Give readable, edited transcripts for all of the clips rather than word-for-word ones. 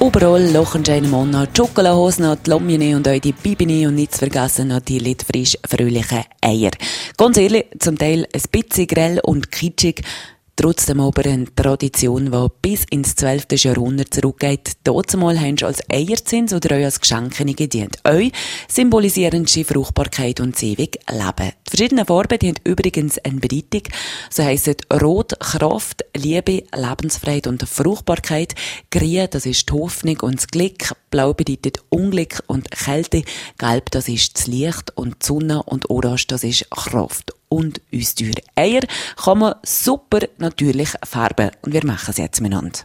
Overall, Lochenscheine Monna, Schokoladenhosen, die Lomjene und auch die Bibini und nicht zu vergessen noch die litfrisch fröhlichen Eier. Ganz ehrlich, zum Teil ein bisschen grell und kitschig, trotzdem aber eine Tradition, die bis ins 12. Jahrhundert zurückgeht. Dazumal haben sie als Eierzins oder auch als Geschenke gedient. Euch symbolisieren sie Fruchtbarkeit und das ewige Leben. Die verschiedenen Farben, die haben übrigens eine Bedeutung. So heissen Rot, Kraft, Liebe, Lebensfreude und Fruchtbarkeit. Grün, das ist die Hoffnung und das Glück. Blau bedeutet Unglück und Kälte. Gelb, das ist das Licht und die Sonne. Und Orange, das ist Kraft und Austeuer. Eier kann man super natürlich färben. Und wir machen es jetzt miteinander.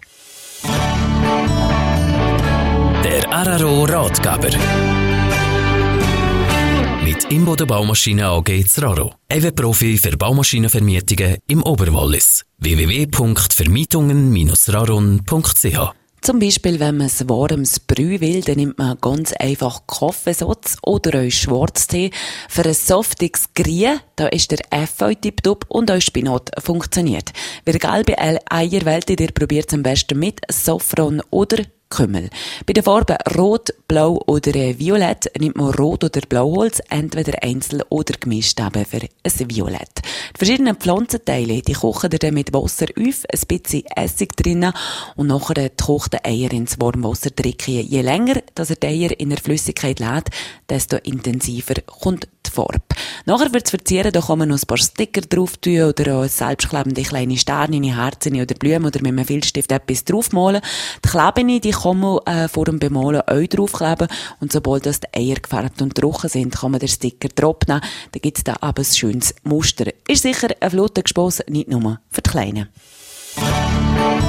Der RRO-Ratgeber. Mit Imboden Baumaschinen AG Zraro. EW-Profi für Baumaschinenvermietungen im Oberwallis. www.vermietungen-raron.ch. Zum Beispiel, wenn man ein warmes Brüh will, dann nimmt man ganz einfach Kaffeesatz oder auch Schwarztee. Für ein saftiges Grün, da ist der Efeu tipptopp und auch Spinat funktioniert. Wer gelbe Eier wählt, der probiert es am besten mit Safran oder Kümmel. Bei den Farben Rot, Blau oder Violett nimmt man Rot oder Blauholz, entweder einzeln oder gemischt eben für ein Violett. Die verschiedenen Pflanzenteile, die kochen ihr dann mit Wasser auf, ein bisschen Essig drinnen und nachher die gekochten Eier ins warme Wasser drücken. Je länger, dass ihr die Eier in der Flüssigkeit lädt, desto intensiver kommt die Farbe. Nachher wird es verzieren, da kann man noch ein paar Sticker drauf tun oder auch selbstklebende kleine Sterne, Herzen oder Blumen oder mit einem Filzstift etwas draufmalen. Die Klebene, die kann man vor dem Bemalen auch draufkleben und sobald das die Eier gefärbt und trocken sind, kann man den Sticker drauf nehmen. Dann gibt es da aber ein schönes Muster. Ist sicher ein flotter Gespass, nicht nur für die Kleinen.